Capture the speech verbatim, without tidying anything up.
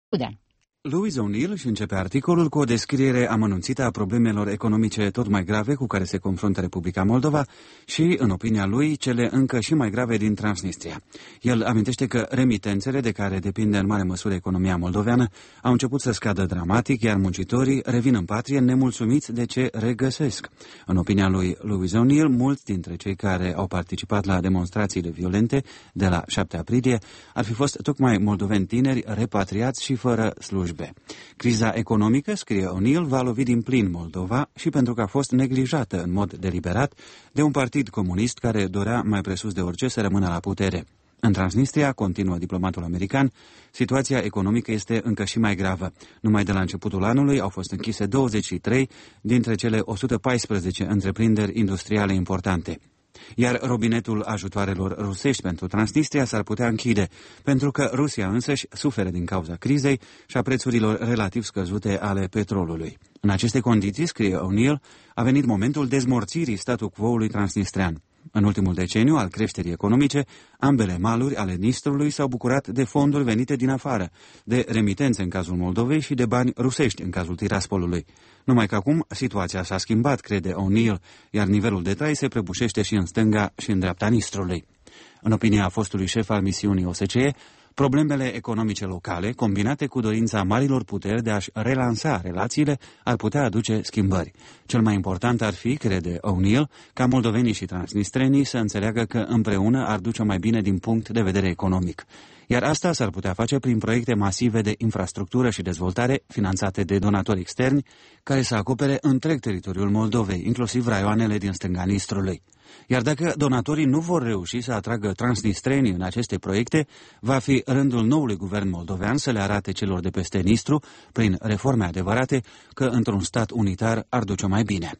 Udean. Louise O'Neill își începe articolul cu o descriere amănunțită a problemelor economice tot mai grave cu care se confruntă Republica Moldova și, în opinia lui, cele încă și mai grave din Transnistria. El amintește că remitențele de care depinde în mare măsură economia moldoveană au început să scadă dramatic, iar muncitorii revin în patrie nemulțumiți de ce regăsesc. În opinia lui Louise O'Neill, mulți dintre cei care au participat la demonstrațiile violente de la șapte aprilie ar fi fost tocmai moldoveni tineri repatriați și fără slujbe. Criza economică, scrie O'Neill, va lovi din plin Moldova și pentru că a fost neglijată în mod deliberat de un partid comunist care dorea mai presus de orice să rămână la putere. În Transnistria, continuă diplomatul american, situația economică este încă și mai gravă. Numai de la începutul anului au fost închise douăzeci și trei dintre cele o sută paisprezece întreprinderi industriale importante. Iar robinetul ajutoarelor rusești pentru Transnistria s-ar putea închide, pentru că Rusia însăși suferă din cauza crizei și a prețurilor relativ scăzute ale petrolului. În aceste condiții, scrie O'Neill, a venit momentul dezmorțirii statu quo-ului transnistrean. În ultimul deceniu al creșterii economice, ambele maluri ale Nistrului s-au bucurat de fonduri venite din afară, de remitențe în cazul Moldovei și de bani rusești în cazul Tiraspolului. Numai că acum situația s-a schimbat, crede O'Neill, iar nivelul de trai se prăbușește și în stânga și în dreapta Nistrului. În opinia fostului șef al misiunii O S C E, problemele economice locale, combinate cu dorința marilor puteri de a-și relansa relațiile, ar putea aduce schimbări. Cel mai important ar fi, crede O'Neill, ca moldovenii și transnistrenii să înțeleagă că împreună ar duce mai bine din punct de vedere economic. Iar asta s-ar putea face prin proiecte masive de infrastructură și dezvoltare, finanțate de donatori externi, care să acopere întreg teritoriul Moldovei, inclusiv raioanele din stânga Nistrului. Iar dacă donatorii nu vor reuși să atragă transnistrenii în aceste proiecte, va fi rândul noului guvern moldovean să le arate celor de peste Nistru, prin reforme adevărate, că într-un stat unitar ar duce mai bine.